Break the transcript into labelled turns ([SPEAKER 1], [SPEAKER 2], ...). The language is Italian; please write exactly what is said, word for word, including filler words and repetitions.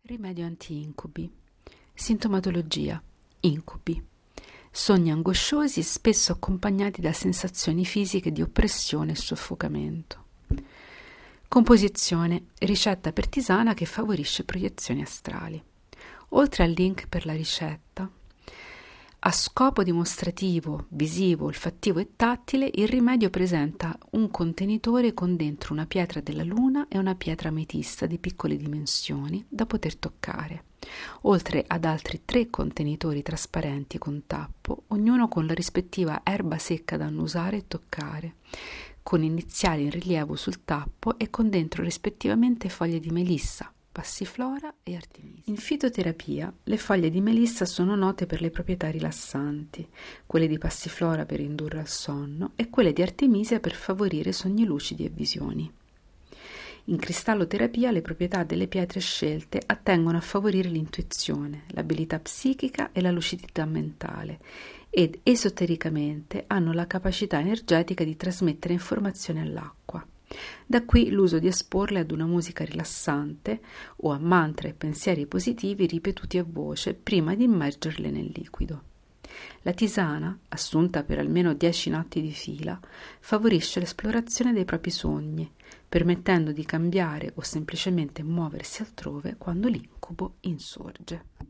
[SPEAKER 1] Rimedio anti-incubi. Sintomatologia: incubi. Sogni angosciosi spesso accompagnati da sensazioni fisiche di oppressione e soffocamento. Composizione: ricetta per tisana che favorisce proiezioni astrali. Oltre al link per la ricetta, a scopo dimostrativo, visivo, olfattivo e tattile, il rimedio presenta un contenitore con dentro una pietra della luna e una pietra ametista di piccole dimensioni da poter toccare, oltre ad altri tre contenitori trasparenti con tappo, ognuno con la rispettiva erba secca da annusare e toccare, con iniziali in rilievo sul tappo e con dentro rispettivamente foglie di melissa, passiflora e artemisia. In fitoterapia, le foglie di melissa sono note per le proprietà rilassanti, quelle di passiflora per indurre al sonno e quelle di artemisia per favorire sogni lucidi e visioni. In cristalloterapia le proprietà delle pietre scelte attengono a favorire l'intuizione, l'abilità psichica e la lucidità mentale ed esotericamente hanno la capacità energetica di trasmettere informazioni all'acqua. Da qui l'uso di esporle ad una musica rilassante o a mantra e pensieri positivi ripetuti a voce prima di immergerle nel liquido. La tisana, assunta per almeno dieci notti di fila, favorisce l'esplorazione dei propri sogni, permettendo di cambiare o semplicemente muoversi altrove quando l'incubo insorge.